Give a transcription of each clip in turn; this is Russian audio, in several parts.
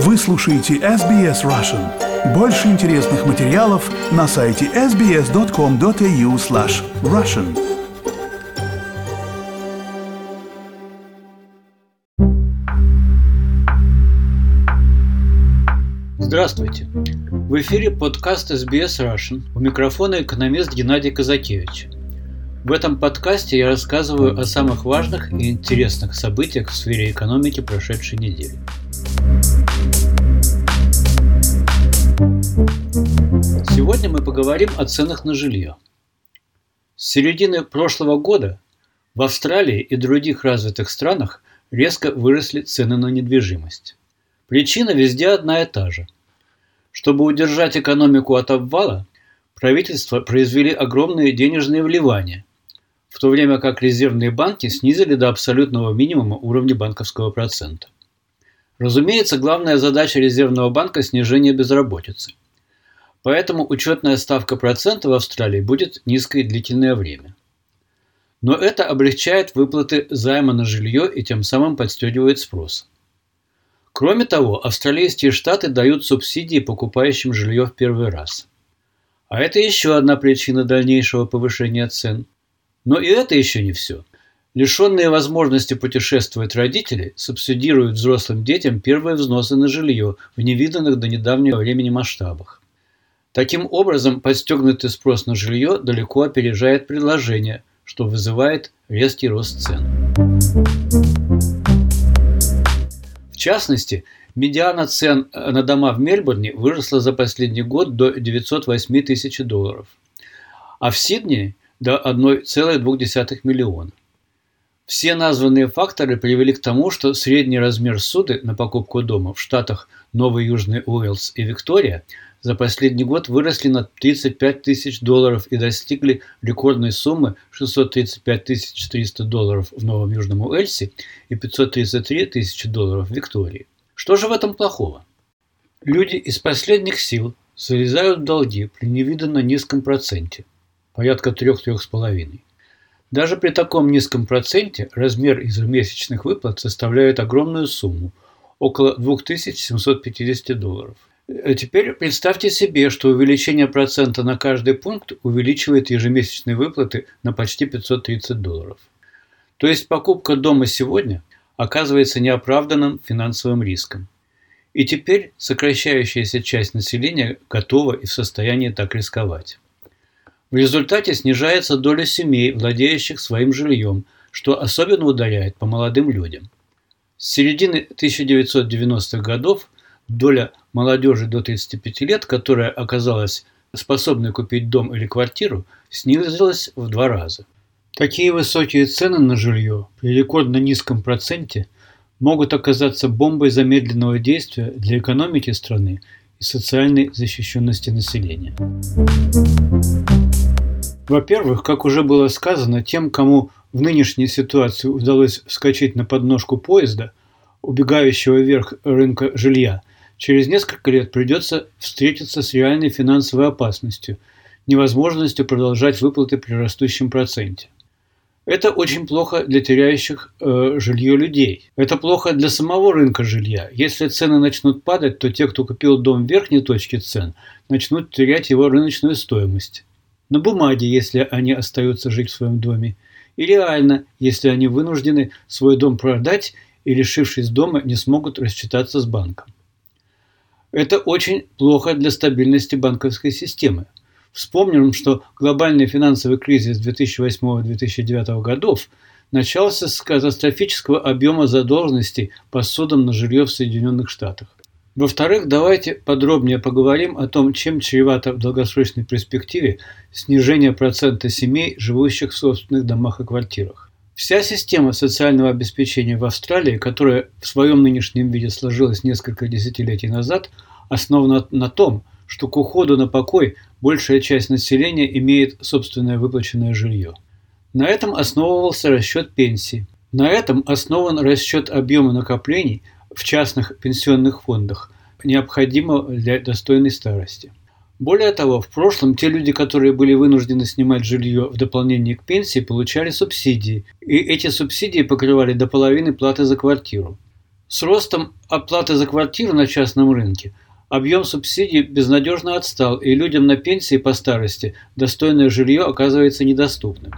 Вы слушаете SBS Russian. Больше интересных материалов на сайте sbs.com.au/russian. Здравствуйте! В эфире подкаст SBS Russian. У микрофона экономист Геннадий Казакевич. В этом подкасте я рассказываю о самых важных и интересных событиях в сфере экономики прошедшей недели. Сегодня мы поговорим о ценах на жилье. С середины прошлого года в Австралии и других развитых странах резко выросли цены на недвижимость. Причина везде одна и та же. Чтобы удержать экономику от обвала, правительства произвели огромные денежные вливания, в то время как резервные банки снизили до абсолютного минимума уровни банковского процента. Разумеется, главная задача резервного банка – снижение безработицы. Поэтому учетная ставка процента в Австралии будет низкой длительное время. Но это облегчает выплаты займа на жилье и тем самым подстегивает спрос. Кроме того, австралийские штаты дают субсидии покупающим жилье в первый раз. А это еще одна причина дальнейшего повышения цен. Но и это еще не все. Лишенные возможности путешествовать родители субсидируют взрослым детям первые взносы на жилье в невиданных до недавнего времени масштабах. Таким образом, подстегнутый спрос на жилье далеко опережает предложение, что вызывает резкий рост цен. В частности, медиана цен на дома в Мельбурне выросла за последний год до $908 тысяч, а в Сиднее – до 1,2 миллиона. Все названные факторы привели к тому, что средний размер ссуды на покупку дома в штатах Новый Южный Уэльс и Виктория за последний год выросли на $35 тысяч и достигли рекордной суммы $635 300 в Новом Южном Уэльсе и $533 тысячи в Виктории. Что же в этом плохого? Люди из последних сил залезают в долги при невиданно низком проценте, порядка 3-3,5. Даже при таком низком проценте размер ежемесячных выплат составляет огромную сумму – около $2750. Теперь представьте себе, что увеличение процента на каждый пункт увеличивает ежемесячные выплаты на почти $530. То есть покупка дома сегодня оказывается неоправданным финансовым риском. И теперь сокращающаяся часть населения готова и в состоянии так рисковать. В результате снижается доля семей, владеющих своим жильем, что особенно ударяет по молодым людям. С середины 1990-х годов доля молодежи до 35 лет, которая оказалась способной купить дом или квартиру, снизилась в 2 раза. Такие высокие цены на жилье при рекордно низком проценте могут оказаться бомбой замедленного действия для экономики страны и социальной защищенности населения. Во-первых, как уже было сказано, тем, кому в нынешней ситуации удалось вскочить на подножку поезда, убегающего вверх рынка жилья, через несколько лет придется встретиться с реальной финансовой опасностью, невозможностью продолжать выплаты при растущем проценте. Это очень плохо для теряющих жилье людей. Это плохо для самого рынка жилья. Если цены начнут падать, то те, кто купил дом в верхней точке цен, начнут терять его рыночную стоимость. На бумаге, если они остаются жить в своем доме, и реально, если они вынуждены свой дом продать и, лишившись дома, не смогут рассчитаться с банком. Это очень плохо для стабильности банковской системы. Вспомним, что глобальный финансовый кризис 2008-2009 годов начался с катастрофического объема задолженностей по судам на жилье в Соединенных Штатах. Во-вторых, давайте подробнее поговорим о том, чем чревато в долгосрочной перспективе снижение процента семей, живущих в собственных домах и квартирах. Вся система социального обеспечения в Австралии, которая в своем нынешнем виде сложилась несколько десятилетий назад, основана на том, что к уходу на покой большая часть населения имеет собственное выплаченное жилье. На этом основывался расчет пенсий. На этом основан расчет объема накоплений в частных пенсионных фондах, необходимого для достойной старости. Более того, в прошлом те люди, которые были вынуждены снимать жилье в дополнение к пенсии, получали субсидии, и эти субсидии покрывали до половины платы за квартиру. С ростом оплаты за квартиру на частном рынке объем субсидий безнадежно отстал, и людям на пенсии по старости достойное жилье оказывается недоступным.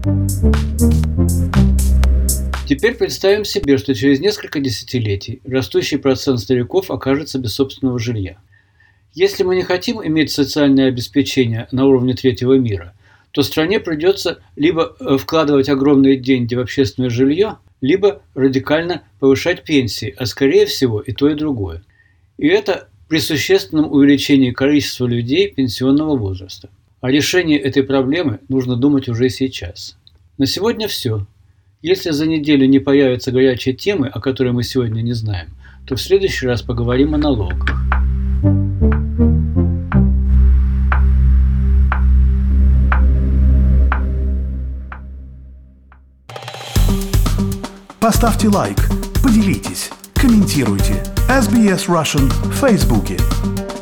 Теперь представим себе, что через несколько десятилетий растущий процент стариков окажется без собственного жилья. Если мы не хотим иметь социальное обеспечение на уровне третьего мира, то стране придется либо вкладывать огромные деньги в общественное жилье, либо радикально повышать пенсии, а скорее всего и то, и другое. И это при существенном увеличении количества людей пенсионного возраста. О решении этой проблемы нужно думать уже сейчас. На сегодня все. Если за неделю не появятся горячие темы, о которых мы сегодня не знаем, то в следующий раз поговорим о налогах. Поставьте лайк, поделитесь, комментируйте. SBS Russian в Фейсбуке.